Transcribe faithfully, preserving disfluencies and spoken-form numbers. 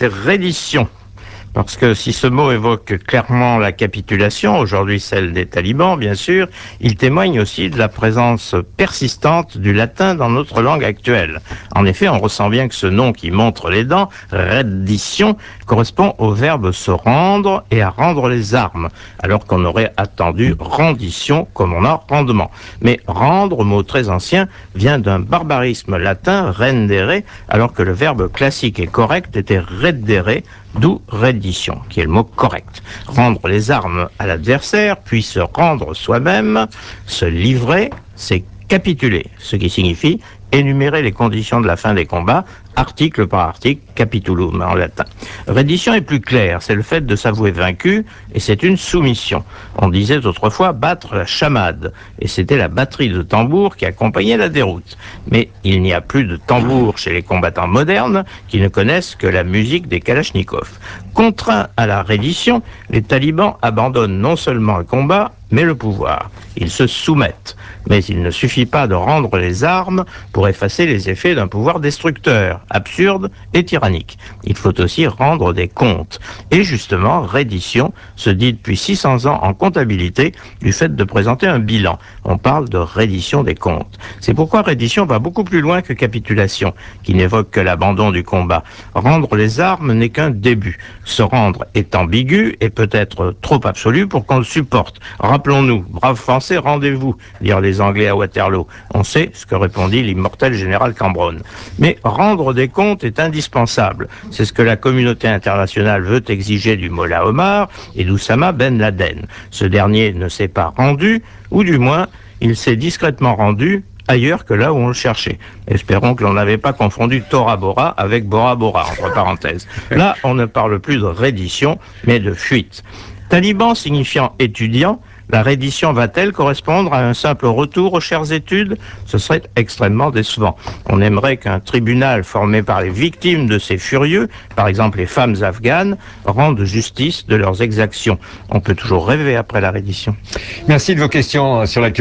c'est reddition. Parce que si ce mot évoque clairement la capitulation, aujourd'hui celle des talibans bien sûr, il témoigne aussi de la présence persistante du latin dans notre langue actuelle. En effet, on ressent bien que ce nom qui montre les dents, reddition, correspond au verbe se rendre et à rendre les armes, alors qu'on aurait attendu rendition comme on a rendement. Mais rendre, mot très ancien, vient d'un barbarisme latin, rendere, alors que le verbe classique et correct était reddere, d'où reddition, qui est le mot correct. Rendre les armes à l'adversaire, puis se rendre soi-même, se livrer, c'est capituler, ce qui signifie énumérer les conditions de la fin des combats, article par article, capitulum en latin. Reddition est plus clair, c'est le fait de s'avouer vaincu, et c'est une soumission. On disait autrefois battre la chamade, et c'était la batterie de tambour qui accompagnait la déroute. Mais il n'y a plus de tambour chez les combattants modernes qui ne connaissent que la musique des kalachnikovs. Contraints à la reddition, les talibans abandonnent non seulement le combat, mais le pouvoir. Ils se soumettent. Mais il ne suffit pas de rendre les armes pour effacer les effets d'un pouvoir destructeur, absurde et tyrannique. Il faut aussi rendre des comptes. Et justement, reddition se dit depuis six cents ans en comptabilité du fait de présenter un bilan. On parle de reddition des comptes. C'est pourquoi reddition va beaucoup plus loin que capitulation, qui n'évoque que l'abandon du combat. Rendre les armes n'est qu'un début. Se rendre est ambigu et peut être trop absolu pour qu'on le supporte. Rappelons-nous, braves Français, rendez-vous, dirent les Anglais à Waterloo. On sait ce que répondit l'immortel général Cambronne. Mais rendre des comptes est indispensable. C'est ce que la communauté internationale veut exiger du Mollah Omar et d'Oussama Ben Laden. Ce dernier ne s'est pas rendu, ou du moins, il s'est discrètement rendu ailleurs que là où on le cherchait. Espérons que l'on n'avait pas confondu Tora Bora avec Bora Bora, entre parenthèses. Là, on ne parle plus de reddition, mais de fuite. Taliban signifiant étudiant, la reddition va-t-elle correspondre à un simple retour aux chères études? Ce serait extrêmement décevant. On aimerait qu'un tribunal formé par les victimes de ces furieux, par exemple les femmes afghanes, rende justice de leurs exactions. On peut toujours rêver après la reddition. Merci de vos questions sur la